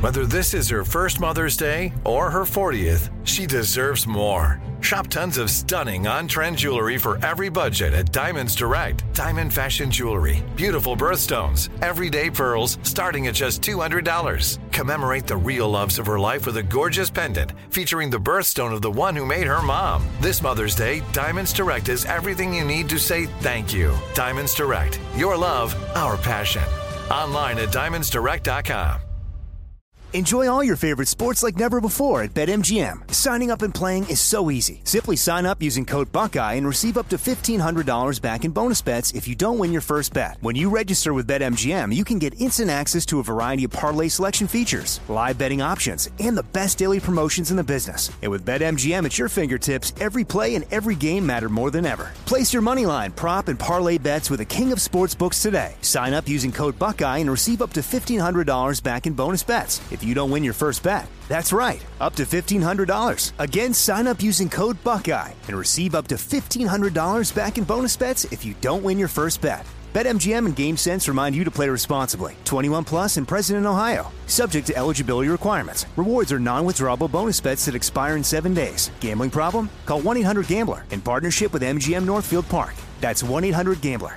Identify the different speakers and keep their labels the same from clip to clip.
Speaker 1: Whether this is her first Mother's Day or her 40th, she deserves more. Shop tons of stunning on-trend jewelry for every budget at Diamonds Direct. Diamond fashion jewelry, beautiful birthstones, everyday pearls starting at just $200. Commemorate the real loves of her life with a gorgeous pendant featuring the birthstone of the one who made her mom. This Mother's Day, Diamonds Direct is everything you need to say thank you. Diamonds Direct. Your love, our passion. Online at diamondsdirect.com.
Speaker 2: Enjoy all your favorite sports like never before at BetMGM. Signing up and playing is so easy. Simply sign up using code Buckeye and receive up to $1,500 back in bonus bets if you don't win your first bet. When you register with BetMGM, you can get instant access to a variety of parlay selection features, live betting options, and the best daily promotions in the business. And with BetMGM at your fingertips, every play and every game matter more than ever. Place your moneyline, prop, and parlay bets with the king of sportsbooks today. Sign up using code Buckeye and receive up to $1,500 back in bonus bets if you don't win your first bet. That's right, up to $1,500. Again, sign up using code Buckeye and receive up to $1,500 back in bonus bets if you don't win your first bet. BetMGM and GameSense remind you to play responsibly. 21 plus and present in Ohio. Subject to eligibility requirements. Rewards are non-withdrawable bonus bets that expire in 7 days. Gambling problem? Call 1-800-GAMBLER in partnership with MGM Northfield Park. That's 1-800-GAMBLER.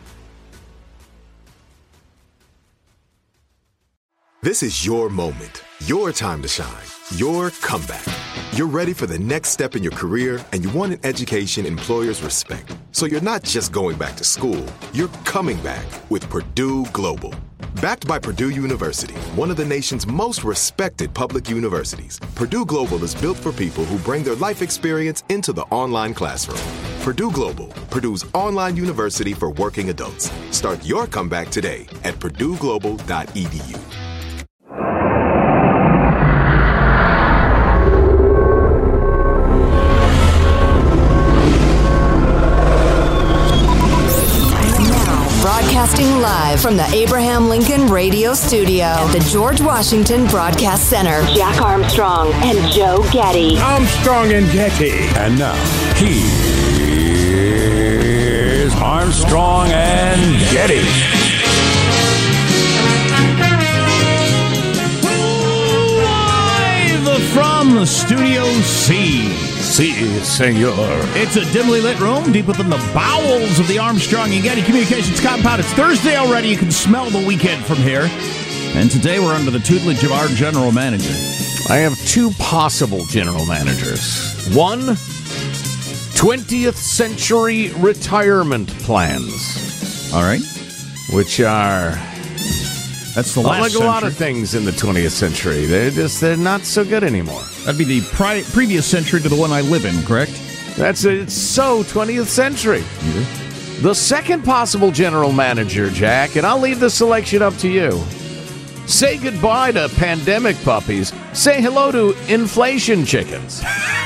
Speaker 3: This is your moment, your time to shine, your comeback. You're ready for the next step in your career, and you want an education employers respect. So you're not just going back to school, you're coming back with Purdue Global. Backed by Purdue University, one of the nation's most respected public universities, Purdue Global is built for people who bring their life experience into the online classroom. Purdue Global, Purdue's online university for working adults. Start your comeback today at purdueglobal.edu.
Speaker 4: Broadcasting live from the Abraham Lincoln Radio Studio at the George Washington Broadcast Center. Jack Armstrong and Joe Getty.
Speaker 5: Armstrong and Getty.
Speaker 6: And now, here's Armstrong and Getty.
Speaker 5: Live from Studio C.
Speaker 6: Si, senor.
Speaker 5: It's a dimly lit room deep within the bowels of the Armstrong and Getty Communications compound. It's Thursday already. You can smell the weekend from here. And today we're under the tutelage of our general manager.
Speaker 6: I have two possible general managers. One, 20th century retirement plans.
Speaker 5: All right.
Speaker 6: Which are...
Speaker 5: That's the last
Speaker 6: century. A lot of things in the 20th century. They're not so good anymore.
Speaker 5: That'd be the previous century to the one I live in, correct?
Speaker 6: It's so 20th century.
Speaker 5: Mm-hmm.
Speaker 6: The second possible general manager, Jack, and I'll leave the selection up to you. Say goodbye to pandemic puppies. Say hello to inflation chickens.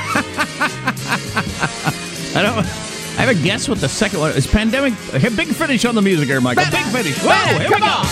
Speaker 5: I have a guess what the second one is. Pandemic. Big finish on the music here, Michael. Big finish. Whoa, here we go.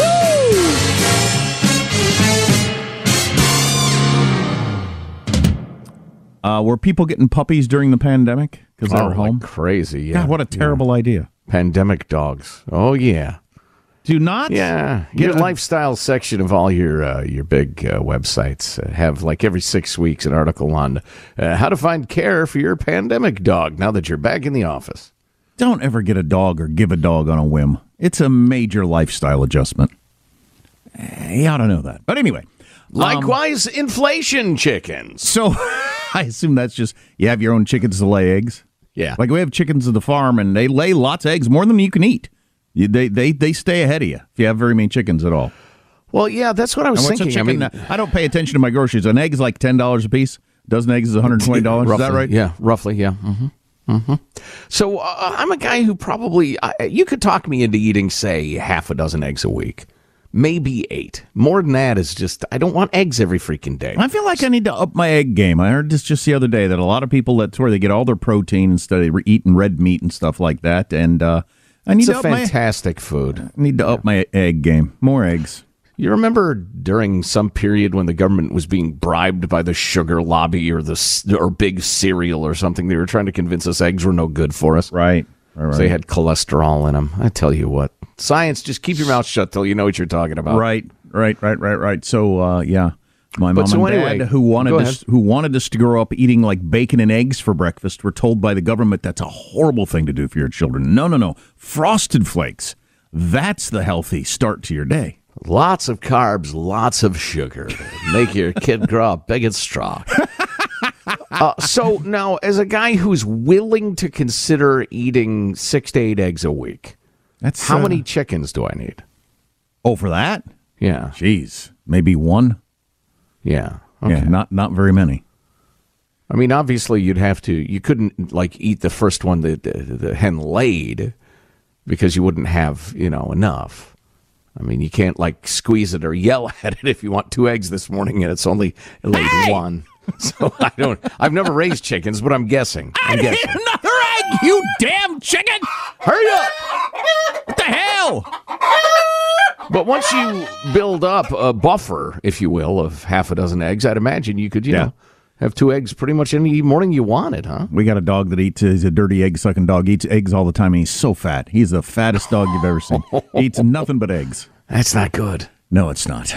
Speaker 5: Woo! Were people getting puppies during the pandemic because they were home?
Speaker 6: Like crazy, yeah.
Speaker 5: God, what a terrible idea.
Speaker 6: Pandemic dogs. Oh, yeah.
Speaker 5: Do not?
Speaker 6: Yeah. Your lifestyle section of all your big websites have, like, every 6 weeks an article on how to find care for your pandemic dog now that you're back in the office.
Speaker 5: Don't ever get a dog or give a dog on a whim. It's a major lifestyle adjustment. You ought to know that. But anyway.
Speaker 6: Likewise, inflation chickens.
Speaker 5: So I assume that's just you have your own chickens to lay eggs?
Speaker 6: Yeah.
Speaker 5: Like we have chickens at the farm, and they lay lots of eggs, more than you can eat. They stay ahead of you if you have very many chickens at all.
Speaker 6: Well, yeah, that's what I was thinking.
Speaker 5: I don't pay attention to my groceries. An egg is like $10 a piece. A dozen eggs is $120.
Speaker 6: Roughly,
Speaker 5: is that right?
Speaker 6: Yeah, roughly, yeah. Mm-hmm. Mm-hmm. So I'm a guy who probably, you could talk me into eating, say, half a dozen eggs a week. Maybe 8. More than that is just, I don't want eggs every freaking day.
Speaker 5: I feel like I need to up my egg game. I heard this just the other day that a lot of people, that's where they get all their protein instead of eating red meat and stuff like that. And I need
Speaker 6: it's a fantastic food.
Speaker 5: I need to up my egg game. More eggs.
Speaker 6: You remember during some period when the government was being bribed by the sugar lobby or big cereal or something, they were trying to convince us eggs were no good for us.
Speaker 5: Right.
Speaker 6: So they had cholesterol in them. I tell you what. Science, just keep your mouth shut till you know what you're talking about.
Speaker 5: Right. Right. So, yeah. My mom
Speaker 6: so
Speaker 5: and dad,
Speaker 6: anyway,
Speaker 5: who wanted us to grow up eating like bacon and eggs for breakfast, were told by the government that's a horrible thing to do for your children. No. Frosted Flakes. That's the healthy start to your day.
Speaker 6: Lots of carbs, lots of sugar. Make your kid grow up big and strong. So now, as a guy who's willing to consider eating 6 to 8 eggs a week, how many chickens do I need?
Speaker 5: Oh, for that?
Speaker 6: Yeah.
Speaker 5: Jeez. Maybe one?
Speaker 6: Yeah. Okay.
Speaker 5: Yeah, not very many.
Speaker 6: I mean, obviously, you couldn't like eat the first one that the hen laid because you wouldn't have, enough. I mean, you can't like squeeze it or yell at it if you want 2 eggs this morning and it's only laid one. So I've never raised chickens, but I'm guessing.
Speaker 5: I need another egg, you damn chicken!
Speaker 6: Hurry up!
Speaker 5: What the hell?
Speaker 6: But once you build up a buffer, if you will, of half a dozen eggs, I'd imagine you could, have 2 eggs pretty much any morning you wanted, huh?
Speaker 5: We got a dog that he's a dirty egg-sucking dog, eats eggs all the time, and he's so fat. He's the fattest dog you've ever seen. He eats nothing but eggs.
Speaker 6: That's not good.
Speaker 5: No, it's not.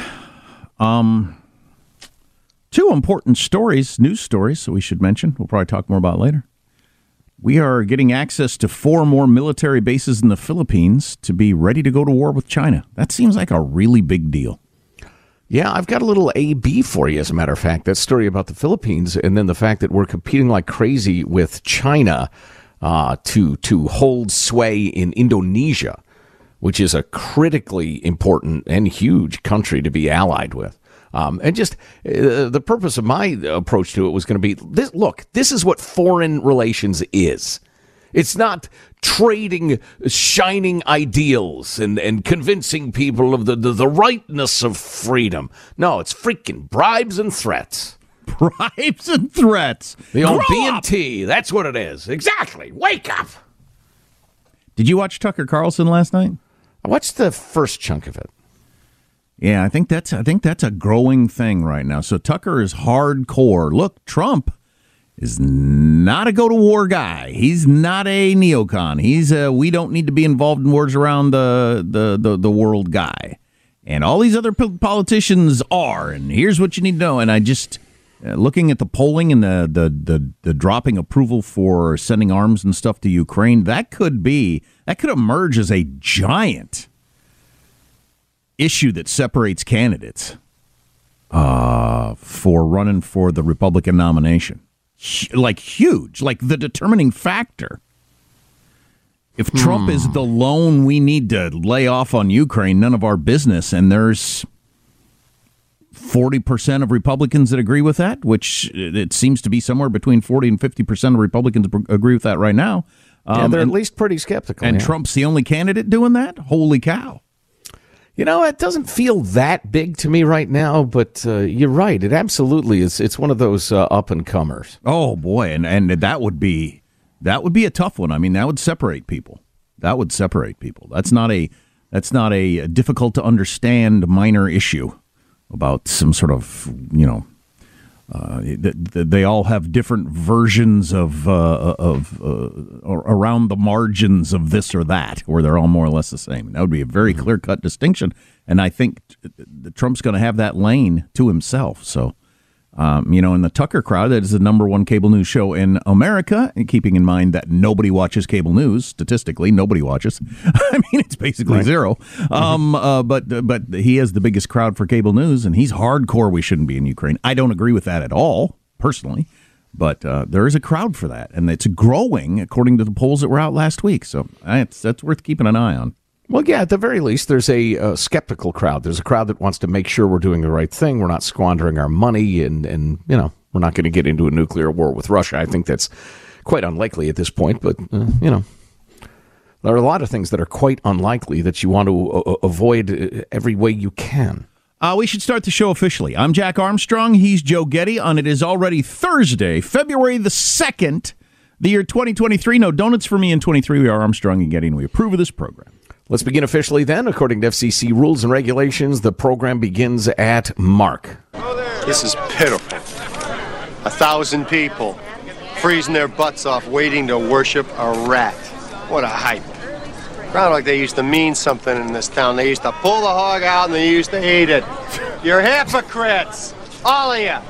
Speaker 5: 2 important stories, news stories, that we should mention. We'll probably talk more about later. We are getting access to 4 more military bases in the Philippines to be ready to go to war with China. That seems like a really big deal.
Speaker 6: Yeah, I've got a little A-B for you, as a matter of fact. That story about the Philippines and then the fact that we're competing like crazy with China to hold sway in Indonesia, which is a critically important and huge country to be allied with. And just the purpose of my approach to it was going to be, this is what foreign relations is. It's not trading shining ideals and convincing people of the rightness of freedom. No, it's freaking bribes and threats.
Speaker 5: Bribes and threats.
Speaker 6: The old B&T, that's what it is. Exactly. Wake up.
Speaker 5: Did you watch Tucker Carlson last night?
Speaker 6: I watched the first chunk of it.
Speaker 5: Yeah, I think that's a growing thing right now. So Tucker is hardcore. Look, Trump is not a go-to-war guy. He's not a neocon. He's a we don't need to be involved in wars around the world guy. And all these other politicians are. And here's what you need to know. And I just looking at the polling and the dropping approval for sending arms and stuff to Ukraine, that could emerge as a giant issue that separates candidates for running for the Republican nomination. Like huge, like the determining factor. If Trump is the lone we need to lay off on Ukraine, none of our business, and there's 40% of Republicans that agree with that, which it seems to be somewhere between 40 and 50% of Republicans agree with that right now.
Speaker 6: They're at least pretty skeptical.
Speaker 5: And Trump's the only candidate doing that? Holy cow.
Speaker 6: It doesn't feel that big to me right now, but you're right. It absolutely is. It's one of those up-and-comers.
Speaker 5: Oh, boy, and that would be a tough one. I mean, that would separate people. That's not a difficult-to-understand minor issue about some sort of, they all have different versions of around the margins of this or that, where they're all more or less the same. That would be a very clear-cut distinction, and I think Trump's going to have that lane to himself. So, in the Tucker crowd, that is the number one cable news show in America, and keeping in mind that nobody watches cable news, statistically, nobody watches. I mean, it's basically zero. But he has the biggest crowd for cable news, and he's hardcore we shouldn't be in Ukraine. I don't agree with that at all, personally, but there is a crowd for that, and it's growing, according to the polls that were out last week. So that's worth keeping an eye on.
Speaker 6: Well, yeah, at the very least, there's a skeptical crowd. There's a crowd that wants to make sure we're doing the right thing. We're not squandering our money, and we're not going to get into a nuclear war with Russia. I think that's quite unlikely at this point, but, there are a lot of things that are quite unlikely that you want to avoid every way you can.
Speaker 5: We should start the show officially. I'm Jack Armstrong. He's Joe Getty, and it is already Thursday, February the 2nd, the year 2023. No donuts for me in 23. We are Armstrong and Getty, and we approve of this program.
Speaker 6: Let's begin officially then. According to FCC rules and regulations, the program begins at mark.
Speaker 7: This is pitiful. 1,000 people freezing their butts off waiting to worship a rat. What a hype. Groundhog Day used to mean something in this town. They used to pull the hog out and they used to eat it. You're hypocrites. All of you.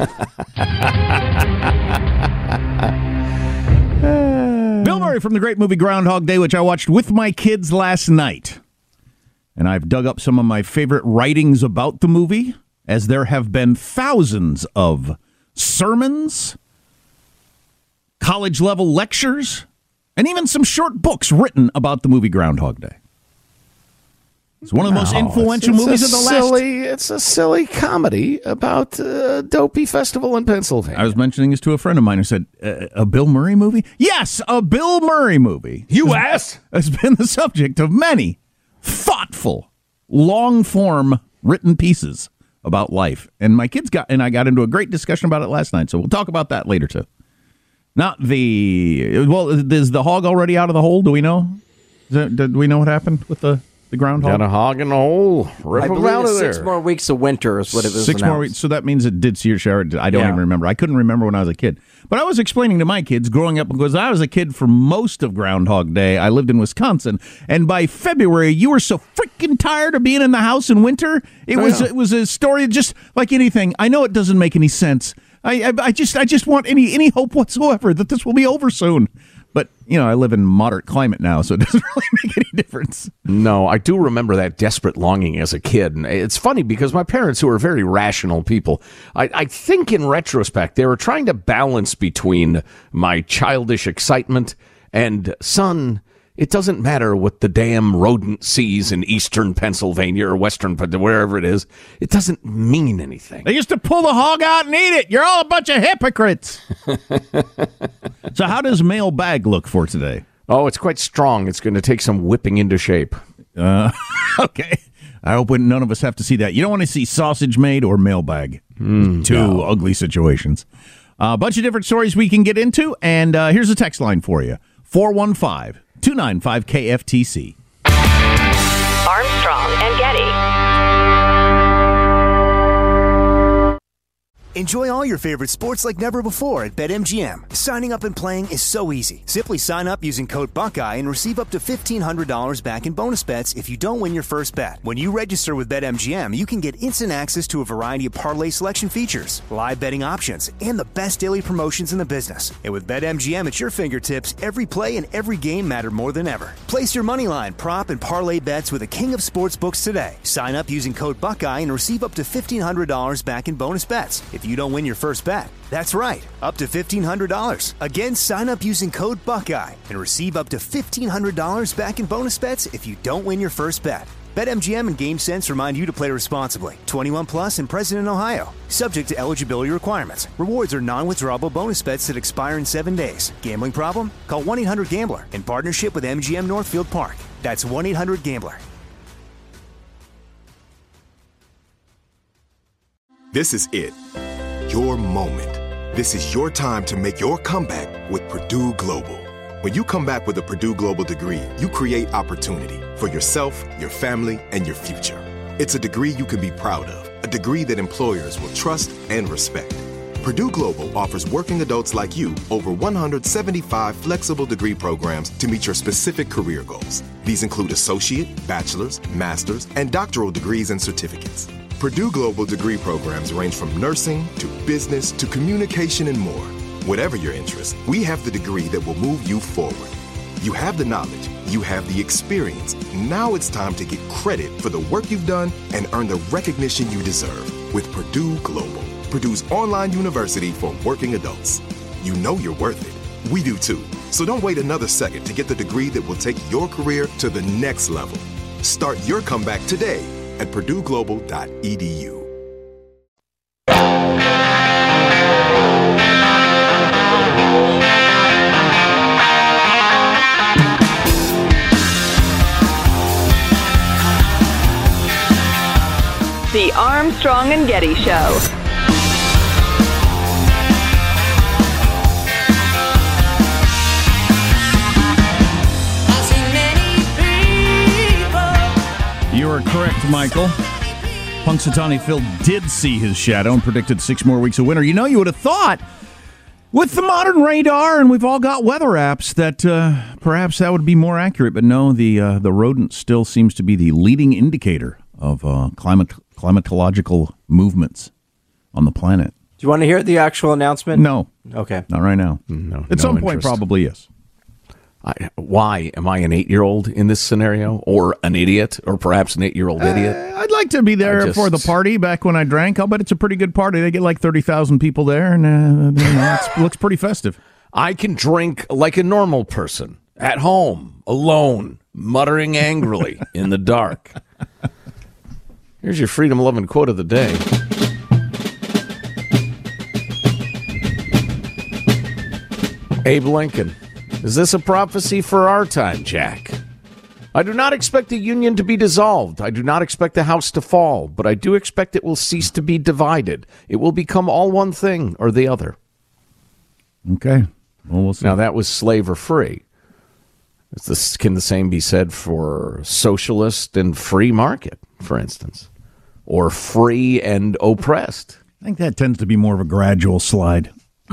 Speaker 5: Bill Murray from the great movie Groundhog Day, which I watched with my kids last night. And I've dug up some of my favorite writings about the movie, as there have been thousands of sermons, college-level lectures, and even some short books written about the movie Groundhog Day. It's one of the most influential movies of the last...
Speaker 6: It's a silly comedy about a dopey festival in Pennsylvania.
Speaker 5: I was mentioning this to a friend of mine who said, a Bill Murray movie? Yes, a Bill Murray movie.
Speaker 6: U.S.
Speaker 5: has been the subject of many thoughtful, long-form written pieces about life. And my kids I got into a great discussion about it last night, so we'll talk about that later, too. Is the hog already out of the hole? Do we know? Do we know what happened with the groundhog?
Speaker 6: Got a hog in the hole. Rip
Speaker 8: I
Speaker 6: him
Speaker 8: believe
Speaker 6: out of
Speaker 8: it's
Speaker 6: there.
Speaker 8: 6 more weeks of winter is what it was.
Speaker 5: 6 more weeks. So that means it did see your share. I don't even remember. I couldn't remember when I was a kid. But I was explaining to my kids growing up, because I was a kid for most of Groundhog Day. I lived in Wisconsin, and by February, you were so freaking tired of being in the house in winter. It was a story just like anything. I know it doesn't make any sense. I just want any hope whatsoever that this will be over soon. But, I live in moderate climate now, so it doesn't really make any difference.
Speaker 6: No, I do remember that desperate longing as a kid. And it's funny because my parents, who are very rational people, I think in retrospect, they were trying to balance between my childish excitement and, son, it doesn't matter what the damn rodent sees in eastern Pennsylvania or western, wherever it is. It doesn't mean anything.
Speaker 5: They used to pull the hog out and eat it. You're all a bunch of hypocrites. So how does mailbag look for today?
Speaker 6: Oh, it's quite strong. It's going to take some whipping into shape.
Speaker 5: Okay. I hope none of us have to see that. You don't want to see sausage made or mailbag. Two ugly situations. A bunch of different stories we can get into, and here's a text line for you. 415-295-KFTC.
Speaker 4: Armstrong and Getty.
Speaker 2: Enjoy all your favorite sports like never before at BetMGM. Signing up and playing is so easy. Simply sign up using code Buckeye and receive up to $1,500 back in bonus bets if you don't win your first bet. When you register with BetMGM, you can get instant access to a variety of parlay selection features, live betting options, and the best daily promotions in the business. And with BetMGM at your fingertips, every play and every game matter more than ever. Place your moneyline, prop, and parlay bets with the king of sportsbooks today. Sign up using code Buckeye and receive up to $1,500 back in bonus bets if you don't win your first bet. That's right, up to $1,500. Again, sign up using code Buckeye and receive up to $1,500 back in bonus bets if you don't win your first bet. BetMGM and GameSense remind you to play responsibly. 21 plus and present in Ohio. Subject to eligibility requirements. Rewards are non-withdrawable bonus bets that expire in 7 days. Gambling problem? Call 1-800-GAMBLER in partnership with MGM Northfield Park. That's 1-800-GAMBLER.
Speaker 3: This is it. Your moment. This is your time to make your comeback with Purdue Global. When you come back with a Purdue Global degree, you create opportunity for yourself, your family, and your future. It's a degree you can be proud of, a degree that employers will trust and respect. Purdue Global offers working adults like you over 175 flexible degree programs to meet your specific career goals. These include associate, bachelor's, master's, and doctoral degrees and certificates. Purdue Global degree programs range from nursing to business to communication and more. Whatever your interest, we have the degree that will move you forward. You have the knowledge, you have the experience. Now it's time to get credit for the work you've done and earn the recognition you deserve with Purdue Global, Purdue's online university for working adults. You know you're worth it. We do too. So don't wait another second to get the degree that will take your career to the next level. Start your comeback today at purdueglobal.edu.
Speaker 4: The Armstrong and Getty Show.
Speaker 5: You are correct, Michael. Punxsutawney Phil did see his shadow and predicted 6 more weeks of winter. You know, you would have thought With the modern radar, and we've all got weather apps, that perhaps that would be more accurate. But no, the rodent still seems to be the leading indicator of climatological movements on the planet.
Speaker 8: Do you want to hear the actual announcement?
Speaker 5: No.
Speaker 8: Okay.
Speaker 5: Not right now.
Speaker 6: No.
Speaker 5: At some point, probably, yes.
Speaker 6: Why? Am I an 8-year-old in this sscenario? Or an idiot? Or perhaps an 8-year-old idiot?
Speaker 5: I'd like to be there for the party back when I drank. I'll bet it's a pretty good party. They get like 30,000 people there, and it looks pretty festive.
Speaker 6: I can drink like a normal person, at home, alone, muttering angrily in the dark. Here's your freedom-loving quote of the day. Abe Lincoln. Is this a prophecy for our time, Jack? I do not expect the Union to be dissolved. I do not expect the House to fall, but I do expect it will cease to be divided. It will become all one thing or the other.
Speaker 5: Okay. Well, we'll see.
Speaker 6: Now, that was slave or free. Can the same be said for socialist and free market, for instance? Or free and oppressed?
Speaker 5: I think that tends to be more of a gradual slide.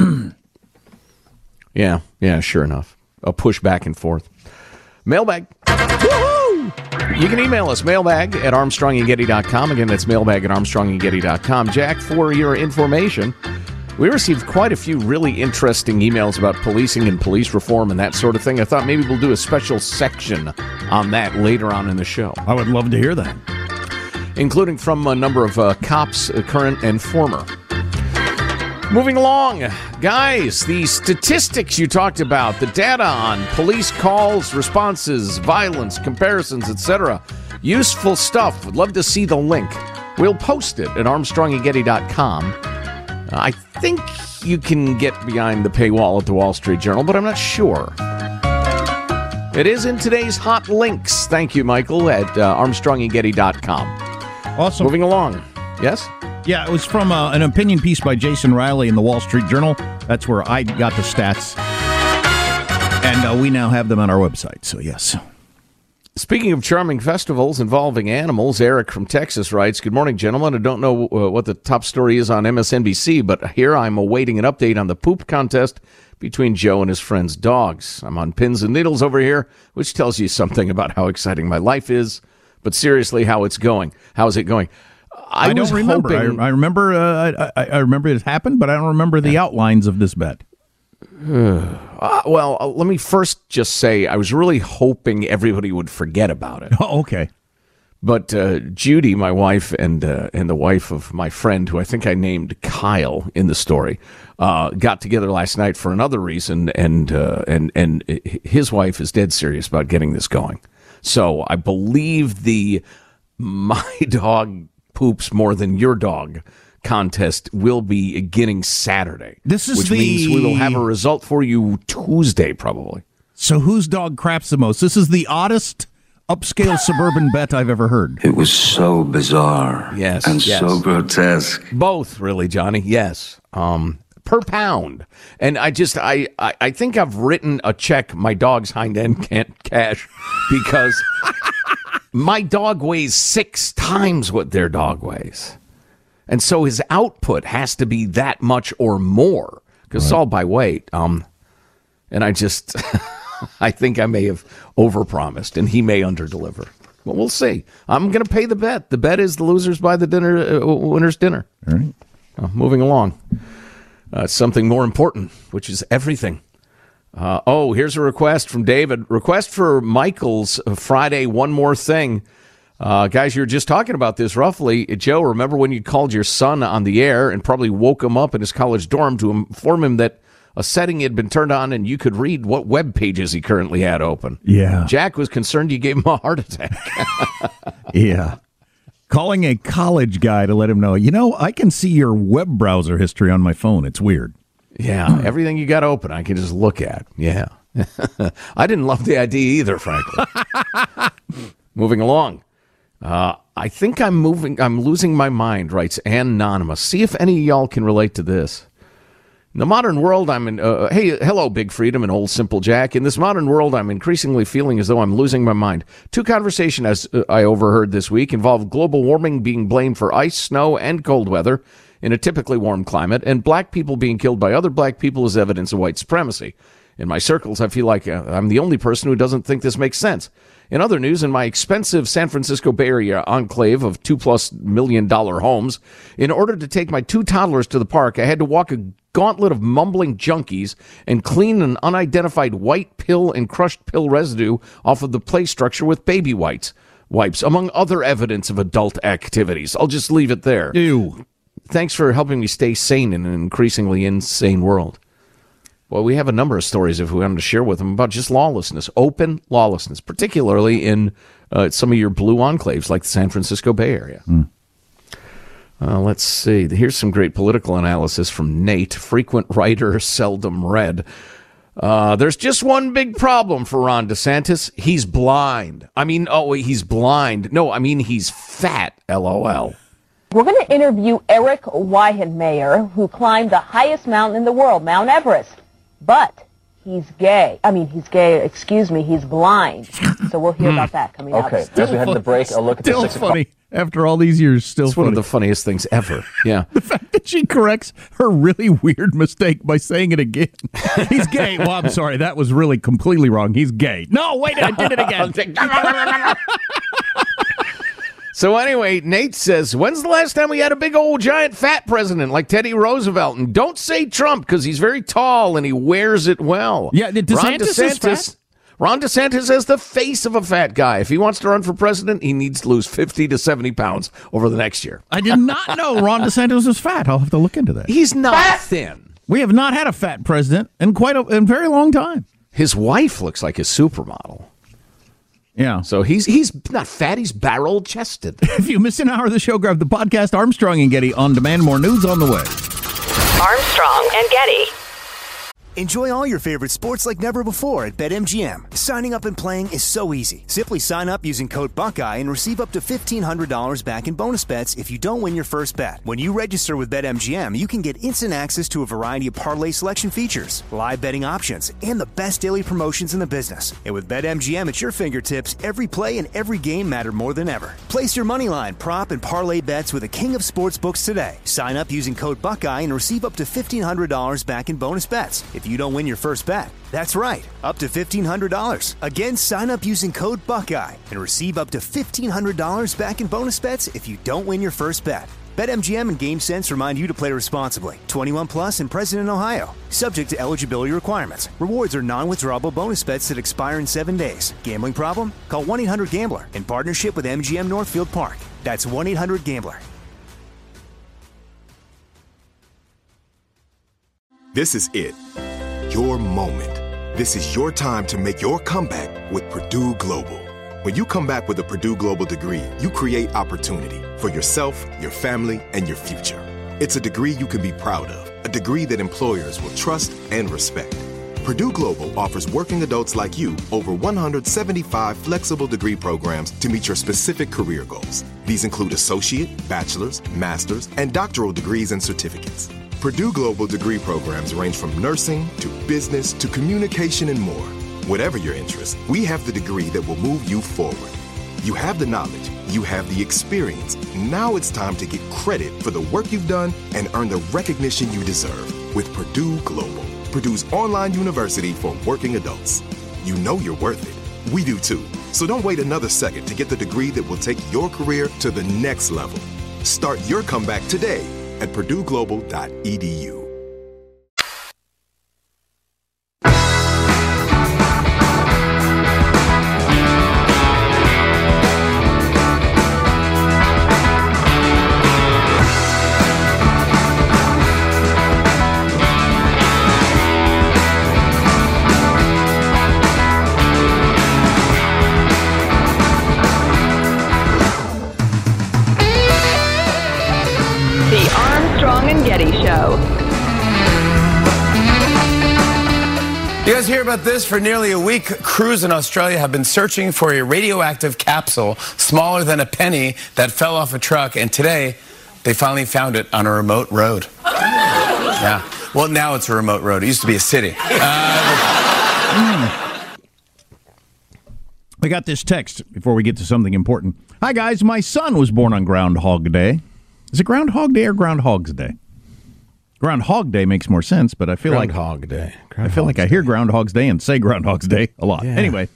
Speaker 6: Yeah, sure enough. A push back and forth. Mailbag. Woohoo! You can email us, mailbag at armstrongandgetty.com. Again, that's mailbag at armstrongandgetty.com. Jack, for your information, we received quite a few really interesting emails about policing and police reform and that sort of thing. I thought maybe we'll do a special section on that later on in the show.
Speaker 5: I would love to hear that.
Speaker 6: Including from a number of cops, current and former. Moving along, guys, the statistics you talked about, the data on police calls, responses, violence, comparisons, etc. Useful stuff. Would love to see the link. We'll post it at armstrongandgetty.com. I think you can get behind the paywall at the Wall Street Journal, but I'm not sure. It is in today's hot links. Thank you, Michael, at armstrongandgetty.com.
Speaker 5: Awesome.
Speaker 6: Moving along. Yes?
Speaker 5: Yeah, it was from an opinion piece by Jason Riley in the Wall Street Journal. That's where I got the stats. And we now have them on our website, so yes.
Speaker 6: Speaking of charming festivals involving animals, Eric from Texas writes, "Good morning, gentlemen. I don't know what the top story is on MSNBC, but here I'm awaiting an update on the poop contest between Joe and his friend's dogs. I'm on pins and needles over here, which tells you something about how exciting my life is. But seriously, how it's going? How is it going?" I don't
Speaker 5: remember. I remember it happened, but I don't remember the outlines of this bet.
Speaker 6: Well, let me first just say I was really hoping everybody would forget about it.
Speaker 5: Oh, okay.
Speaker 6: But Judy, my wife, and the wife of my friend, who I think I named Kyle in the story, got together last night for another reason, and his wife is dead serious about getting this going. So I believe the My Dog Poops More Than Your Dog contest will be beginning Saturday. Which means we will have a result for you Tuesday, probably.
Speaker 5: So whose dog craps the most? This is the oddest upscale suburban bet I've ever heard.
Speaker 9: It was so bizarre.
Speaker 6: Yes.
Speaker 9: So grotesque.
Speaker 6: Both, really, Johnny. Yes. Per pound. And I think I've written a check my dog's hind end can't cash because my dog weighs 6 times what their dog weighs. And so his output has to be that much or more because it's all by weight. And I just, I think I may have overpromised and he may underdeliver. But we'll see. I'm going to pay the bet. The bet is the losers buy the dinner, winner's dinner.
Speaker 5: All right.
Speaker 6: Moving along. Something more important, which is everything. Here's a request from David. Request for Michael's Friday One More Thing. Guys, you were just talking about this roughly. Joe, remember when you called your son on the air and probably woke him up in his college dorm to inform him that a setting had been turned on and you could read what web pages he currently had open?
Speaker 5: Yeah.
Speaker 6: Jack was concerned you gave him a heart attack.
Speaker 5: Yeah. Calling a college guy to let him know, I can see your web browser history on my phone. It's weird.
Speaker 6: Yeah, everything you got open, I can just look at. Yeah. I didn't love the idea either, frankly. Moving along. I think I'm losing my mind, writes Anonymous. See if any of y'all can relate to this. In the modern world, hello, Big Freedom and Old Simple Jack. In this modern world, I'm increasingly feeling as though I'm losing my mind. 2 conversations I overheard this week involved global warming being blamed for ice, snow, and cold weather, in a typically warm climate, and black people being killed by other black people is evidence of white supremacy. In my circles, I feel like I'm the only person who doesn't think this makes sense. In other news, in my expensive San Francisco Bay Area enclave of $2+ million homes, in order to take my 2 toddlers to the park, I had to walk a gauntlet of mumbling junkies and clean an unidentified white pill and crushed pill residue off of the play structure with baby wipes, among other evidence of adult activities. I'll just leave it there.
Speaker 5: Ew.
Speaker 6: Thanks for helping me stay sane in an increasingly insane world. Well, we have a number of stories, if we wanted to share with them, about just lawlessness, open lawlessness, particularly in some of your blue enclaves like the San Francisco Bay Area. Let's see. Here's some great political analysis from Nate, frequent writer, seldom read. There's just one big problem for Ron DeSantis. He's blind. He's blind. No, I mean he's fat, LOL.
Speaker 10: We're going to interview Eric Weihenmayer, who climbed the highest mountain in the world, Mount Everest. But he's gay. He's blind. So we'll hear about that coming up.
Speaker 8: Okay, as we head to the break, a look at the 6 o'clock.
Speaker 5: Funny. After all these years, still
Speaker 6: it's
Speaker 5: funny.
Speaker 6: One of the funniest things ever. Yeah.
Speaker 5: The fact that she corrects her really weird mistake by saying it again. He's gay. Well, I'm sorry. That was really completely wrong. He's gay. No, wait, I did it again.
Speaker 6: So anyway, Nate says, when's the last time we had a big old giant fat president like Teddy Roosevelt? And don't say Trump, because he's very tall and he wears it well.
Speaker 5: Yeah, DeSantis is fat.
Speaker 6: Ron DeSantis is the face of a fat guy. If he wants to run for president, he needs to lose 50 to 70 pounds over the next year.
Speaker 5: I did not know Ron DeSantis was fat. I'll have to look into that.
Speaker 6: He's not thin.
Speaker 5: We have not had a fat president in in a very long time.
Speaker 6: His wife looks like a supermodel.
Speaker 5: Yeah.
Speaker 6: So he's not fat, he's barrel-chested.
Speaker 5: If you miss an hour of the show, grab the podcast Armstrong and Getty on demand. More news on the way.
Speaker 4: Armstrong and Getty.
Speaker 2: Enjoy all your favorite sports like never before at BetMGM. Signing up and playing is so easy. Simply sign up using code Buckeye and receive up to $1,500 back in bonus bets if you don't win your first bet. When you register with BetMGM, you can get instant access to a variety of parlay selection features, live betting options, and the best daily promotions in the business. And with BetMGM at your fingertips, every play and every game matter more than ever. Place your moneyline, prop, and parlay bets with the king of sportsbooks today. Sign up using code Buckeye and receive up to $1,500 back in bonus bets if you don't win your first bet. That's right, up to $1,500. Again, sign up using code Buckeye and receive up to $1,500 back in bonus bets if you don't win your first bet. BetMGM and GameSense remind you to play responsibly. 21 plus and present in Ohio. Subject to eligibility requirements. Rewards are non-withdrawable bonus bets that expire in 7 days. Gambling problem? Call 1-800-GAMBLER in partnership with MGM Northfield Park. That's 1-800-GAMBLER.
Speaker 3: This is it. Your moment. This is your time to make your comeback with Purdue Global. When you come back with a Purdue Global degree, you create opportunity for yourself, your family, and your future. It's a degree you can be proud of, a degree that employers will trust and respect. Purdue Global offers working adults like you over 175 flexible degree programs to meet your specific career goals. These include associate, bachelor's, master's, and doctoral degrees and certificates. Purdue Global degree programs range from nursing to business to communication and more. Whatever your interest, we have the degree that will move you forward. You have the knowledge, you have the experience. Now it's time to get credit for the work you've done and earn the recognition you deserve with Purdue Global, Purdue's online university for working adults. You know you're worth it. We do too. So don't wait another second to get the degree that will take your career to the next level. Start your comeback today at purdueglobal.edu.
Speaker 11: You guys hear about this? For nearly a week, crews in Australia have been searching for a radioactive capsule smaller than a penny that fell off a truck, and today they finally found it on a remote road. Yeah. Well, now it's a remote road. It used to be a city.
Speaker 5: I got this text before we get to something important. Hi, guys. My son was born on Groundhog Day. Is it Groundhog Day or Groundhog's Day? Groundhog Day makes more sense, but I feel
Speaker 6: Groundhog Day.
Speaker 5: I feel like I hear Groundhog's Day and say Groundhog's Day a lot.
Speaker 6: Yeah.
Speaker 5: Anyway,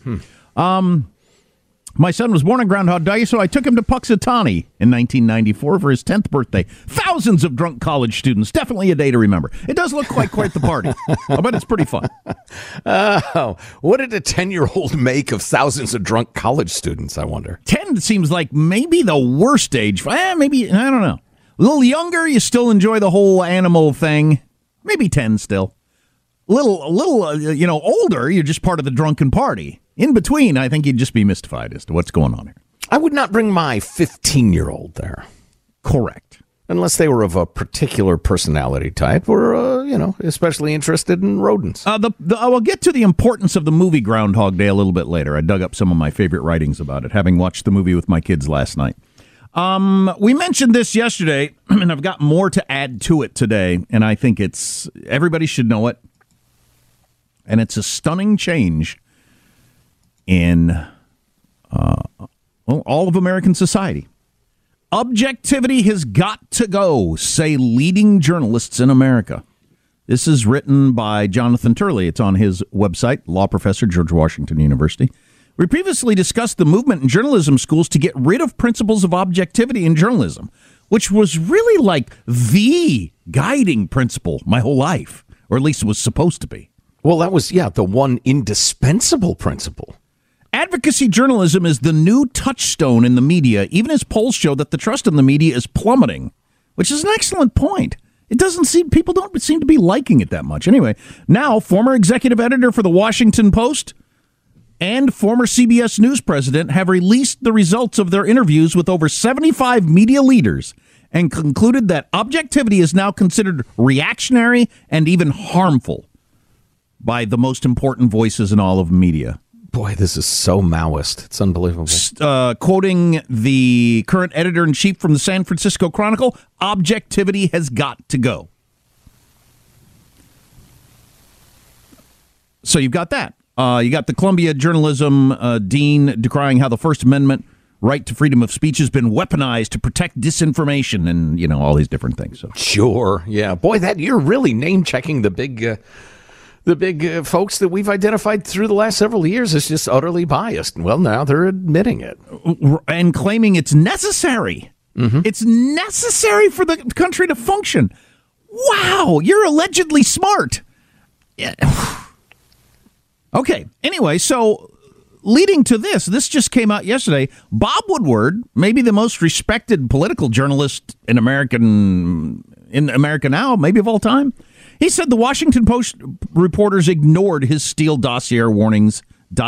Speaker 5: my son was born on Groundhog Day, so I took him to Puxatawny in 1994 for his 10th birthday. Thousands of drunk college students. Definitely a day to remember. It does look quite the party, but it's pretty fun.
Speaker 6: Oh, what did a 10-year-old make of thousands of drunk college students, I wonder?
Speaker 5: 10 seems like maybe the worst age. Maybe, I don't know. A little younger, you still enjoy the whole animal thing. Maybe 10 still. A little, older, you're just part of the drunken party. In between, I think you'd just be mystified as to what's going on here.
Speaker 6: I would not bring my 15-year-old there.
Speaker 5: Correct.
Speaker 6: Unless they were of a particular personality type or, especially interested in rodents.
Speaker 5: I will get to the importance of the movie Groundhog Day a little bit later. I dug up some of my favorite writings about it, having watched the movie with my kids last night. We mentioned this yesterday, and I've got more to add to it today, and I think everybody should know it. And it's a stunning change in all of American society. Objectivity has got to go, say leading journalists in America. This is written by Jonathan Turley. It's on his website, law professor, George Washington University. We previously discussed the movement in journalism schools to get rid of principles of objectivity in journalism, which was really like the guiding principle my whole life, or at least it was supposed to be.
Speaker 6: Well, that was, the one indispensable principle.
Speaker 5: Advocacy journalism is the new touchstone in the media, even as polls show that the trust in the media is plummeting, which is an excellent point. People don't seem to be liking it that much. Anyway, now former executive editor for the Washington Post and former CBS News president have released the results of their interviews with over 75 media leaders and concluded that objectivity is now considered reactionary and even harmful by the most important voices in all of media.
Speaker 6: Boy, this is so Maoist. It's unbelievable.
Speaker 5: Quoting the current editor-in-chief from the San Francisco Chronicle, objectivity has got to go. So you've got that. You got the Columbia journalism dean decrying how the First Amendment right to freedom of speech has been weaponized to protect disinformation and, all these different things. So.
Speaker 6: Sure. Yeah. Boy, you're really name-checking the big folks that we've identified through the last several years as just utterly biased. Well, now they're admitting it.
Speaker 5: And claiming it's necessary. Mm-hmm. It's necessary for the country to function. Wow, you're allegedly smart. Yeah. Okay, anyway, so leading to this just came out yesterday. Bob Woodward, maybe the most respected political journalist in America now, maybe of all time, he said the Washington Post reporters ignored his Steele dossier warnings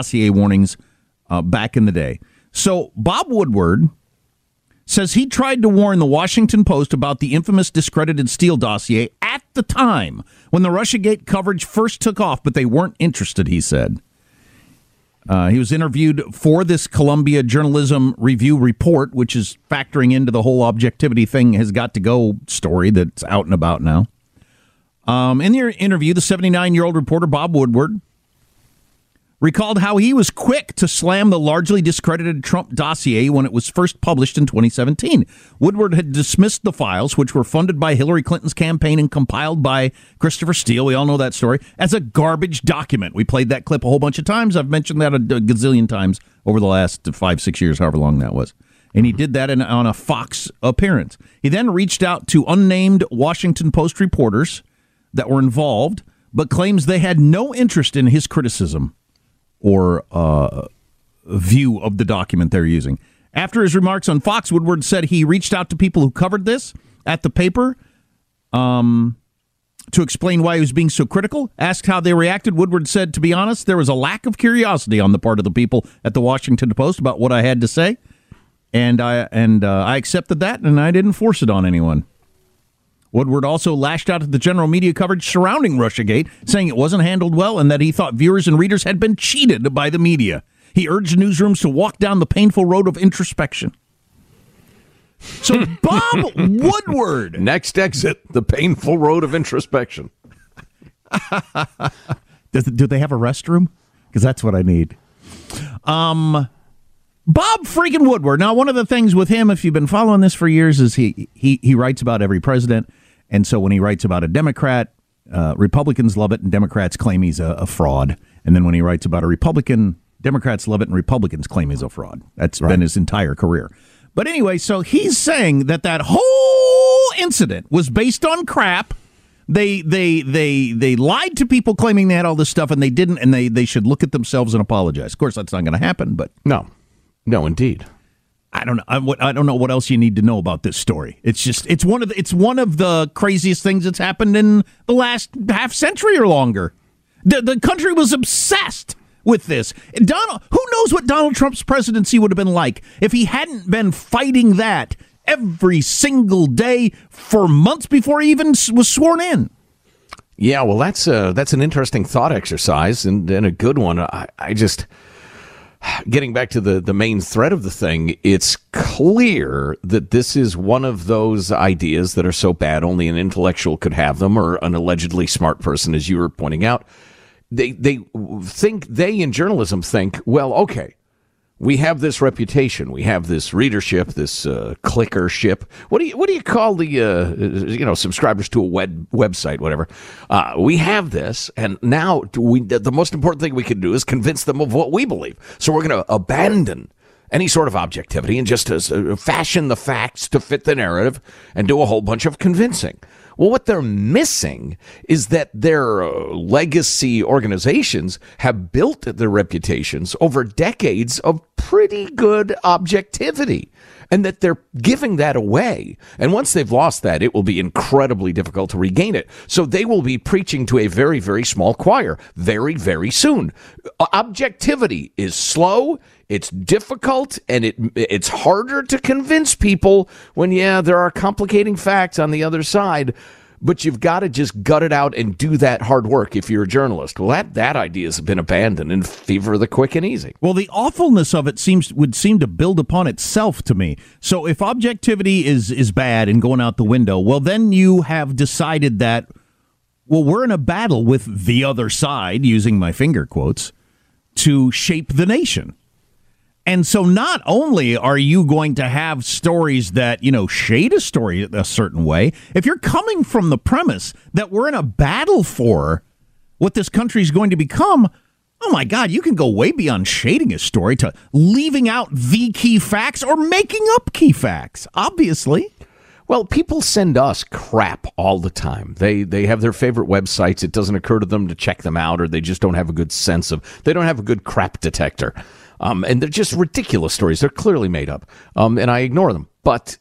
Speaker 5: back in the day. So Bob Woodward says he tried to warn the Washington Post about the infamous discredited Steele dossier at the time when the Russiagate coverage first took off, but they weren't interested, he said. He was interviewed for this Columbia Journalism Review report, which is factoring into the whole objectivity thing has got to go story that's out and about now. In the interview, the 79-year-old reporter Bob Woodward recalled how he was quick to slam the largely discredited Trump dossier when it was first published in 2017. Woodward had dismissed the files, which were funded by Hillary Clinton's campaign and compiled by Christopher Steele, we all know that story, as a garbage document. We played that clip a whole bunch of times. I've mentioned that a gazillion times over the last 5-6 years, however long that was. And he did that on a Fox appearance. He then reached out to unnamed Washington Post reporters that were involved, but claims they had no interest in his criticism or view of the document they're using. After his remarks on Fox, Woodward said he reached out to people who covered this at the paper to explain why he was being so critical. Asked how they reacted, Woodward said, to be honest, there was a lack of curiosity on the part of the people at the Washington Post about what I had to say, and I accepted that, and I didn't force it on anyone. Woodward also lashed out at the general media coverage surrounding Russiagate, saying it wasn't handled well and that he thought viewers and readers had been cheated by the media. He urged newsrooms to walk down the painful road of introspection. So Bob Woodward.
Speaker 6: Next exit, the painful road of introspection.
Speaker 5: Do they have a restroom? Because that's what I need. Bob Bob freaking Woodward. Now, one of the things with him, if you've been following this for years, is he writes about every president. And so when he writes about a Democrat, Republicans love it and Democrats claim he's a fraud. And then when he writes about a Republican, Democrats love it and Republicans claim he's a fraud. That's been his entire career. But anyway, so he's saying that whole incident was based on crap. They lied to people claiming they had all this stuff, and they didn't, and they should look at themselves and apologize. Of course, that's not going to happen, but
Speaker 6: no, indeed.
Speaker 5: I don't know. I don't know what else you need to know about this story. It's one of the craziest things that's happened in the last half century or longer. The country was obsessed with this. Who knows what Donald Trump's presidency would have been like if he hadn't been fighting that every single day for months before he even was sworn in.
Speaker 6: Yeah, well, that's an interesting thought exercise and a good one. I just, getting back to the main thread of the thing, it's clear that this is one of those ideas that are so bad only an intellectual could have them, or an allegedly smart person, as you were pointing out. They in journalism think, well, okay, we have this reputation, we have this readership, this clickership. What do you call the subscribers to a website, whatever? We have this, and now the most important thing we can do is convince them of what we believe. So we're going to abandon any sort of objectivity and just fashion the facts to fit the narrative and do a whole bunch of convincing. Well, what they're missing is that their legacy organizations have built their reputations over decades of pretty good objectivity, and that they're giving that away. And once they've lost that, it will be incredibly difficult to regain it. So they will be preaching to a very, very small choir very, very soon. Objectivity is slow. It's difficult, and it's harder to convince people when, there are complicating facts on the other side, but you've got to just gut it out and do that hard work if you're a journalist. Well, that idea has been abandoned in favor of the quick and easy.
Speaker 5: Well, the awfulness of it would seem to build upon itself to me. So if objectivity is bad and going out the window, well, then you have decided that, well, we're in a battle with the other side, using my finger quotes, to shape the nation. And so not only are you going to have stories that, shade a story a certain way, if you're coming from the premise that we're in a battle for what this country is going to become, oh my God, you can go way beyond shading a story to leaving out the key facts or making up key facts, obviously.
Speaker 6: Well, people send us crap all the time. They have their favorite websites. It doesn't occur to them to check them out, or they just don't have a good they don't have a good crap detector. And they're just ridiculous stories. They're clearly made up. And I ignore them. But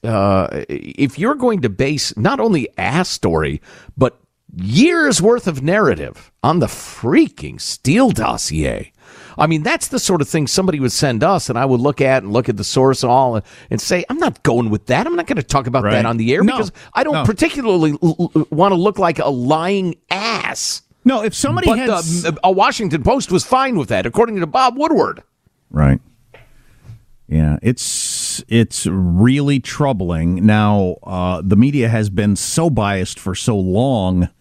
Speaker 6: if you're going to base not only a story, but years worth of narrative on the freaking Steele dossier, I mean, that's the sort of thing somebody would send us, and I would look at the source and say, I'm not going with that. I'm not going to talk about that on the air because I don't particularly want to look like a lying ass.
Speaker 5: No, if somebody
Speaker 6: a Washington Post was fine with that, according to Bob Woodward.
Speaker 5: Right. Yeah, it's really troubling. Now, the media has been so biased for so long.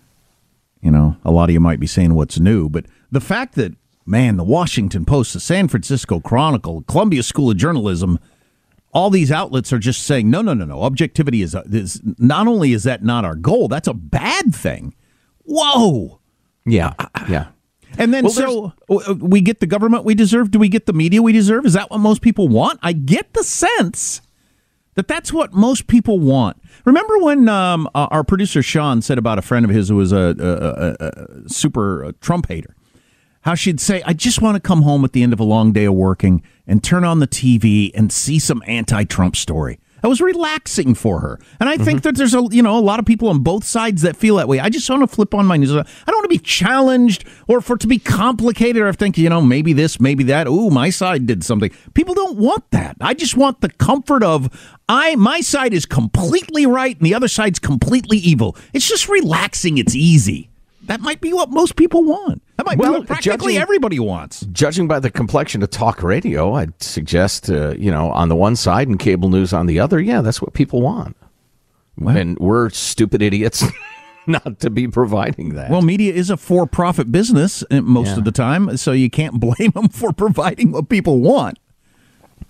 Speaker 5: A lot of you might be saying what's new, but the fact that, man, the Washington Post, the San Francisco Chronicle, Columbia School of Journalism, all these outlets are just saying, no. Objectivity is not only is that not our goal, that's a bad thing. Whoa.
Speaker 6: Yeah.
Speaker 5: And then we get the government we deserve. Do we get the media we deserve? Is that what most people want? I get the sense that that's what most people want. Remember when our producer Sean said about a friend of his who was a super Trump hater, how she'd say, I just want to come home at the end of a long day of working and turn on the TV and see some anti-Trump story. That was relaxing for her. And I think that there's a lot of people on both sides that feel that way. I just want to flip on my news. I don't want to be challenged or for it to be complicated or think, maybe this, maybe that. Ooh, my side did something. People don't want that. I just want the comfort of my side is completely right and the other side's completely evil. It's just relaxing. It's easy. That might be what most people want. That might be what practically everybody wants.
Speaker 6: Judging by the complexion of talk radio, I'd suggest, on the one side and cable news on the other, that's what people want. What? And we're stupid idiots not to be providing that.
Speaker 5: Well, media is a for-profit business most of the time, so you can't blame them for providing what people want.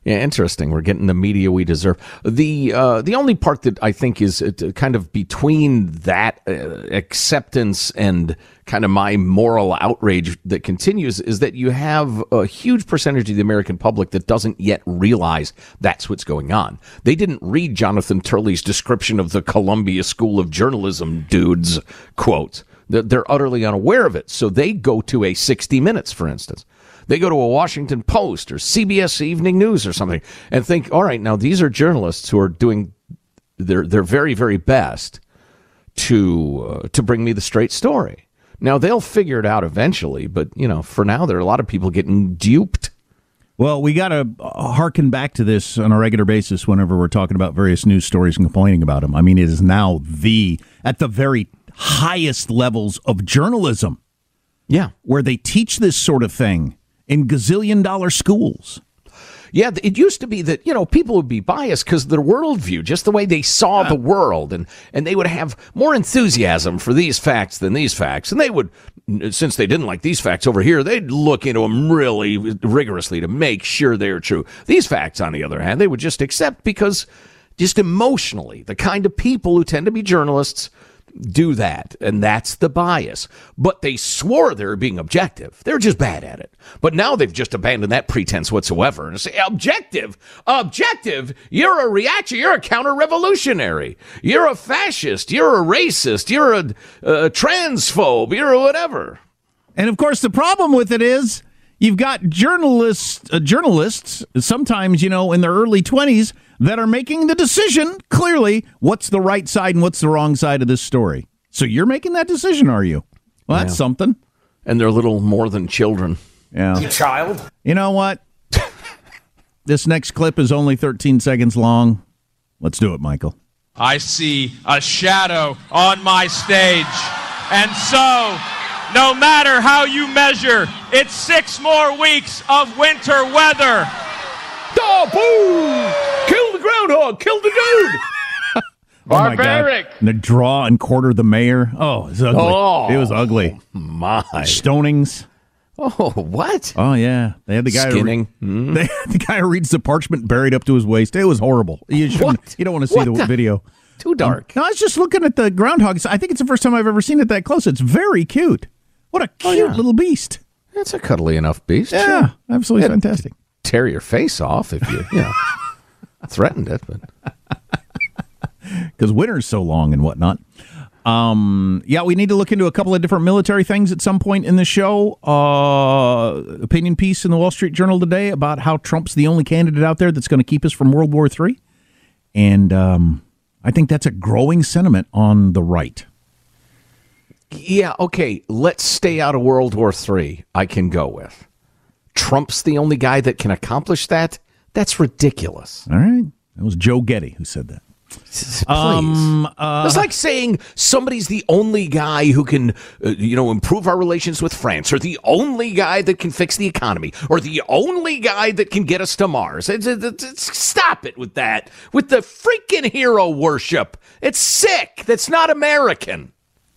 Speaker 6: Yeah, interesting. We're getting the media we deserve. The only part that I think is kind of between that acceptance and kind of my moral outrage that continues is that you have a huge percentage of the American public that doesn't yet realize that's what's going on. They didn't read Jonathan Turley's description of the Columbia School of Journalism dude's quote. They're utterly unaware of it. So they go to a 60 Minutes, for instance. They go to a Washington Post or CBS Evening News or something and think, all right, now these are journalists who are doing their very, very best to bring me the straight story. Now, they'll figure it out eventually, but, for now, there are a lot of people getting duped.
Speaker 5: Well, we got to hearken back to this on a regular basis whenever we're talking about various news stories and complaining about them. I mean, it is now at the very highest levels of journalism.
Speaker 6: Yeah.
Speaker 5: Where they teach this sort of thing in gazillion-dollar schools.
Speaker 6: Yeah, it used to be that, people would be biased because of their worldview, just the way they saw the world, and they would have more enthusiasm for these facts than these facts. And they would, since they didn't like these facts over here, they'd look into them really rigorously to make sure they're true. These facts, on the other hand, they would just accept because just emotionally, the kind of people who tend to be journalists do that, and that's the bias. But they swore they were being objective. They're just bad at it. But now they've just abandoned that pretense whatsoever and say, objective, you're a reaction, you're a counter-revolutionary, you're a fascist, you're a racist, you're a transphobe, you're a whatever.
Speaker 5: And of course, the problem with it is you've got journalists, sometimes, in their early 20s, that are making the decision, clearly, what's the right side and what's the wrong side of this story. So you're making that decision, are you? Well, that's something.
Speaker 6: And they're little more than children.
Speaker 5: Yeah.
Speaker 11: You child.
Speaker 5: You know what? This next clip is only 13 seconds long. Let's do it, Michael.
Speaker 12: I see a shadow on my stage. And so, no matter how you measure, it's 6 more weeks of winter weather.
Speaker 6: Oh, boo! Kill the groundhog! Kill the dude!
Speaker 12: Barbaric!
Speaker 5: And the draw and quarter the mayor. Oh, it's ugly.
Speaker 6: Oh,
Speaker 5: it was ugly.
Speaker 6: My.
Speaker 5: Stonings.
Speaker 6: Oh, what?
Speaker 5: Oh, yeah. They had the guy
Speaker 6: skinning.
Speaker 5: They had the guy who reads the parchment buried up to his waist. It was horrible. You don't want to see the video.
Speaker 6: Too dark.
Speaker 5: No, I was just looking at the groundhog. I think it's the first time I've ever seen it that close. It's very cute. What a cute little beast.
Speaker 6: That's a cuddly enough beast.
Speaker 5: Yeah, absolutely fantastic.
Speaker 6: Tear your face off if you threatened it, but
Speaker 5: because winter's so long and whatnot. We need to look into a couple of different military things at some point in the show. Opinion piece in the Wall Street Journal today about how Trump's the only candidate out there that's going to keep us from World War III, and I think that's a growing sentiment on the right.
Speaker 6: Yeah, okay, let's stay out of World War III. I can go with. Trump's the only guy that can accomplish that? That's ridiculous.
Speaker 5: All right. That was Joe Getty who said that.
Speaker 6: Please. It's like saying somebody's the only guy who can, improve our relations with France, or the only guy that can fix the economy, or the only guy that can get us to Mars. Stop it with that. With the freaking hero worship. It's sick. That's not American.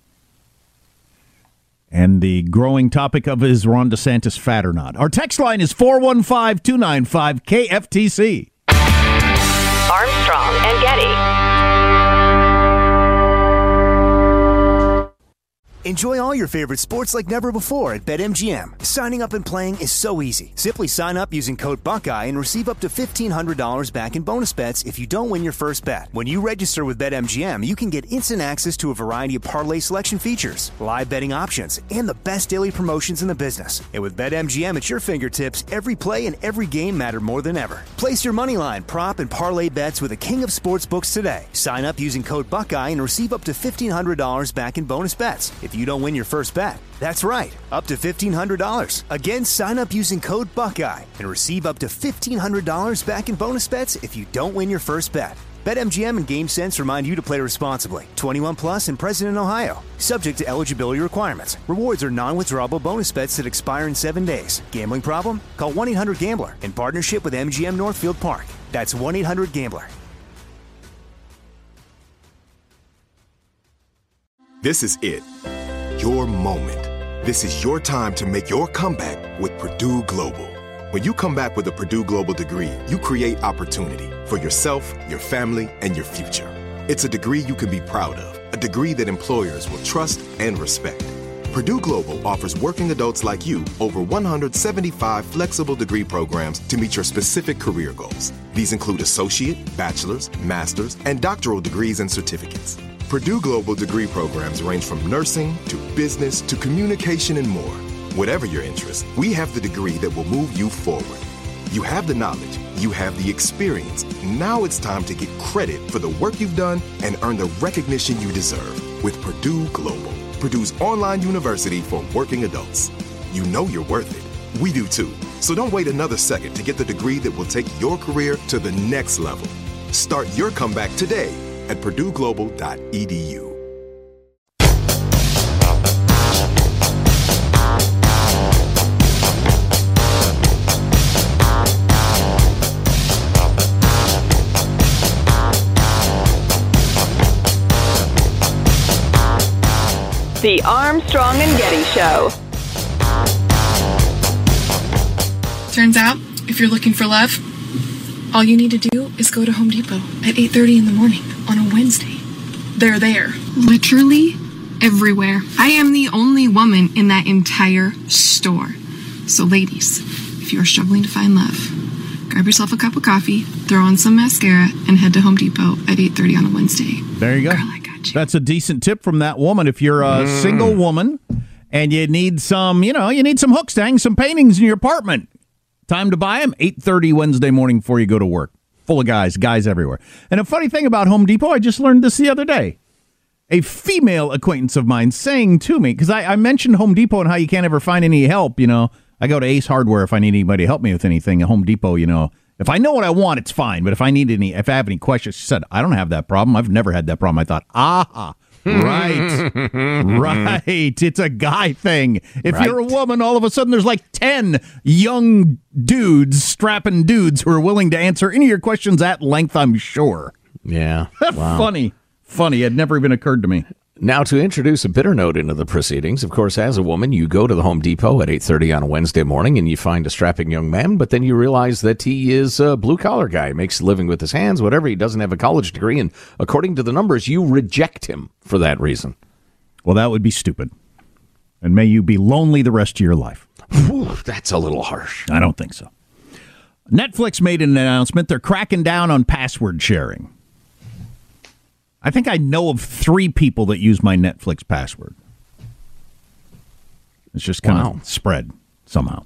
Speaker 5: And the growing topic of is Ron DeSantis fat or not? Our text line is 415-295-KFTC.
Speaker 4: Armstrong and Getty.
Speaker 2: Enjoy all your favorite sports like never before at BetMGM. Signing up and playing is so easy. Simply sign up using code Buckeye and receive up to $1,500 back in bonus bets if you don't win your first bet. When you register with BetMGM, you can get instant access to a variety of parlay selection features, live betting options, and the best daily promotions in the business. And with BetMGM at your fingertips, every play and every game matter more than ever. Place your moneyline, prop, and parlay bets with the king of sportsbooks today. Sign up using code Buckeye and receive up to $1,500 back in bonus bets if you don't win your first bet. That's right, up to $1,500. Again, sign up using code Buckeye and receive up to $1,500 back in bonus bets if you don't win your first bet. BetMGM and GameSense remind you to play responsibly. 21 plus and present in Ohio. Subject to eligibility requirements. Rewards are non-withdrawable bonus bets that expire in 7 days. Gambling problem? Call 1-800-GAMBLER in partnership with MGM Northfield Park. That's 1-800-GAMBLER.
Speaker 3: This is it. Your moment. This is your time to make your comeback with Purdue Global. When you come back with a Purdue Global degree, you create opportunity for yourself, your family, and your future. It's a degree you can be proud of, a degree that employers will trust and respect. Purdue Global offers working adults like you over 175 flexible degree programs to meet your specific career goals. These include associate, bachelor's, master's, and doctoral degrees and certificates. Purdue Global degree programs range from nursing to business to communication and more. Whatever your interest, we have the degree that will move you forward. You have the knowledge, you have the experience. Now it's time to get credit for the work you've done and earn the recognition you deserve with Purdue Global, Purdue's online university for working adults. You know you're worth it. We do too. So don't wait another second to get the degree that will take your career to the next level. Start your comeback today at purdueglobal.edu.
Speaker 4: The Armstrong and Getty Show.
Speaker 13: Turns out, if you're looking for love, all you need to do is go to Home Depot at 8:30 in the morning on a Wednesday. They're there. Literally everywhere. I am the only woman in that entire store. So ladies, if you're struggling to find love, grab yourself a cup of coffee, throw on some mascara, and head to Home Depot at 8:30 on a Wednesday.
Speaker 5: There you go.
Speaker 13: Girl, I got you.
Speaker 5: That's a decent tip from that woman. If you're a single woman and you need some, you need some hooks to hang some paintings in your apartment, time to buy them, 8:30 Wednesday morning before you go to work. Full of guys everywhere. And a funny thing about Home Depot, I just learned this the other day. A female acquaintance of mine saying to me, because I mentioned Home Depot and how you can't ever find any help, I go to Ace Hardware if I need anybody to help me with anything. At Home Depot, if I know what I want, it's fine. But if I have any questions, she said, I don't have that problem. I've never had that problem. I thought, right. It's a guy thing. If you're a woman, all of a sudden there's like 10 young dudes, strapping dudes who are willing to answer any of your questions at length, I'm sure.
Speaker 6: Yeah. Wow.
Speaker 5: Funny. It never even occurred to me.
Speaker 6: Now, to introduce a bitter note into the proceedings, of course, as a woman, you go to the Home Depot at 8:30 on a Wednesday morning and you find a strapping young man, but then you realize that he is a blue-collar guy, makes a living with his hands, whatever. He doesn't have a college degree, and according to the numbers, you reject him for that reason.
Speaker 5: Well, that would be stupid. And may you be lonely the rest of your life.
Speaker 6: Ooh, that's a little harsh.
Speaker 5: I don't think so. Netflix made an announcement. They're cracking down on password sharing. I think I know of 3 people that use my Netflix password. It's just kind of spread somehow.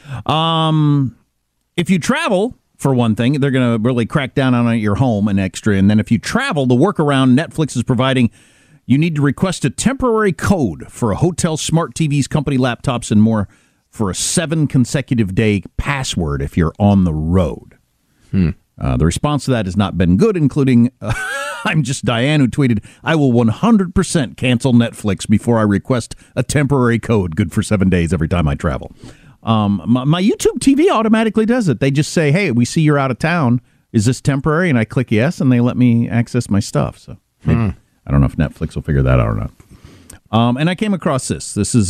Speaker 5: If you travel, for one thing, they're going to really crack down on it at your home and extra. And then if you travel, the workaround Netflix is providing, you need to request a temporary code for a hotel, smart TVs, company laptops, and more for a 7 consecutive day password if you're on the road. The response to that has not been good, including I'm Just Diane, who tweeted, I will 100% cancel Netflix before I request a temporary code good for 7 days every time I travel. My YouTube TV automatically does it. They just say, hey, we see you're out of town. Is this temporary? And I click yes, and they let me access my stuff. So I don't know if Netflix will figure that out or not. And I came across this. This is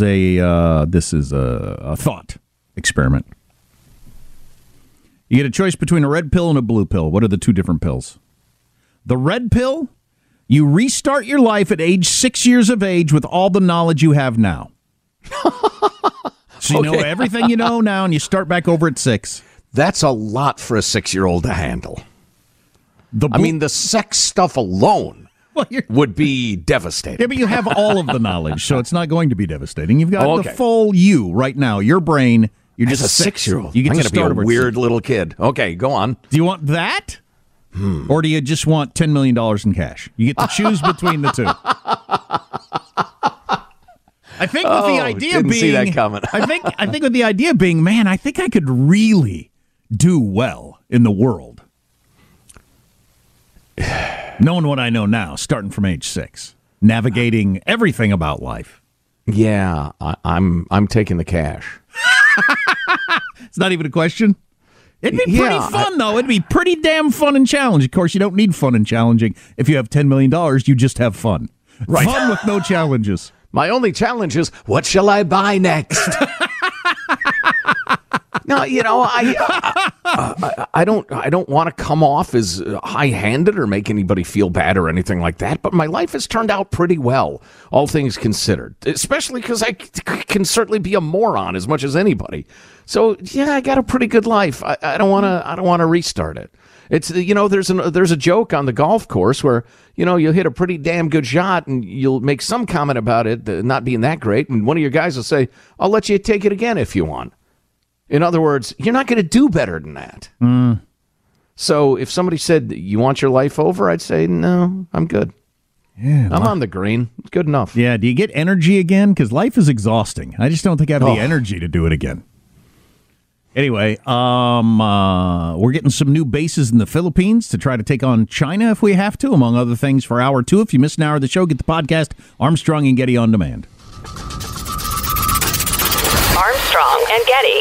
Speaker 5: a thought experiment. You get a choice between a red pill and a blue pill. What are the 2 different pills? The red pill, you restart your life at age 6 years of age with all the knowledge you have now. So you know everything you know now, and you start back over at 6.
Speaker 6: That's a lot for a 6-year-old to handle. The sex stuff alone would be devastating.
Speaker 5: Yeah, but you have all of the knowledge, so it's not going to be devastating. You've got the full you right now, your brain. You're just
Speaker 6: a 6-year-old.
Speaker 5: You get
Speaker 6: I'm
Speaker 5: to
Speaker 6: going to be a weird
Speaker 5: 6.
Speaker 6: little kid. Okay, go on.
Speaker 5: Do you want that? Or do you just want $10 million in cash? You get to choose between the 2. I think with the idea
Speaker 6: didn't
Speaker 5: being,
Speaker 6: see that coming.
Speaker 5: I think with the idea being, man, I think I could really do well in the world. Knowing what I know now, starting from age 6, navigating everything about life.
Speaker 6: Yeah, I'm taking the cash.
Speaker 5: It's not even a question. It'd be pretty fun, though. It'd be pretty damn fun and challenging. Of course, you don't need fun and challenging. If you have $10 million, you just have fun. Right. Fun with no challenges.
Speaker 6: My only challenge is, what shall I buy next? No, I don't want to come off as high-handed or make anybody feel bad or anything like that, but my life has turned out pretty well, all things considered, especially because I can certainly be a moron as much as anybody. So, yeah, I got a pretty good life. I don't want to restart it. It's, there's a joke on the golf course where, you'll hit a pretty damn good shot and you'll make some comment about it not being that great, and one of your guys will say, I'll let you take it again if you want. In other words, you're not going to do better than that. So if somebody said, you want your life over? I'd say, no, I'm good. Yeah, I'm on the green. It's good enough.
Speaker 5: Yeah, do you get energy again? Because life is exhausting. I just don't think I have the energy to do it again. Anyway, we're getting some new bases in the Philippines to try to take on China if we have to, among other things, for Hour 2. If you missed an hour of the show, get the podcast, Armstrong and Getty On Demand.
Speaker 4: Armstrong and Getty.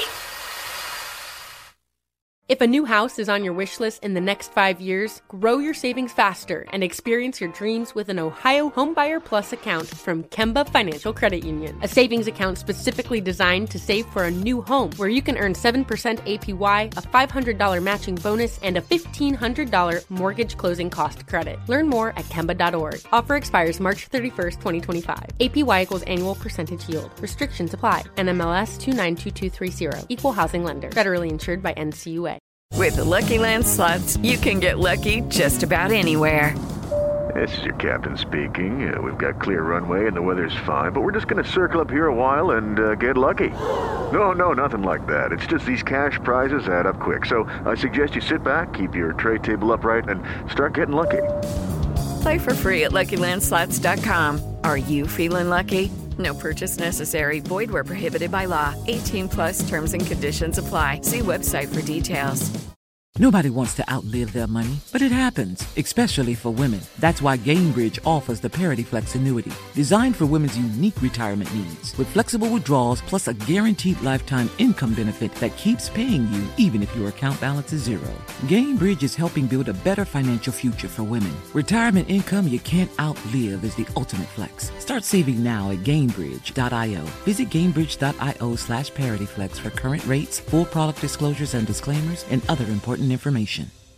Speaker 14: If a new house is on your wish list in the next 5 years, grow your savings faster and experience your dreams with an Ohio Homebuyer Plus account from Kemba Financial Credit Union. A savings account specifically designed to save for a new home, where you can earn 7% APY, a $500 matching bonus, and a $1,500 mortgage closing cost credit. Learn more at Kemba.org. Offer expires March 31st, 2025. APY equals annual percentage yield. Restrictions apply. NMLS 292230. Equal housing lender. Federally insured by NCUA.
Speaker 4: With the Lucky Land Slots, you can get lucky just about anywhere.
Speaker 15: This is your captain speaking. We've got clear runway and the weather's fine, but we're just going to circle up here a while and get lucky. No, nothing like that. It's just these cash prizes add up quick. So I suggest you sit back, keep your tray table upright, and start getting lucky.
Speaker 4: Play for free at LuckyLandSlots.com. Are you feeling lucky? No purchase necessary. Void where prohibited by law. 18+ terms and conditions apply. See website for details.
Speaker 16: Nobody wants to outlive their money, but it happens, especially for women. That's why Gainbridge offers the Parity Flex annuity, designed for women's unique retirement needs, with flexible withdrawals plus a guaranteed lifetime income benefit that keeps paying you even if your account balance is zero. Gainbridge is helping build a better financial future for women. Retirement income you can't outlive is the ultimate flex. Start saving now at Gainbridge.io. Visit Gainbridge.io/ParityFlex for current rates, full product disclosures and disclaimers, and other important information.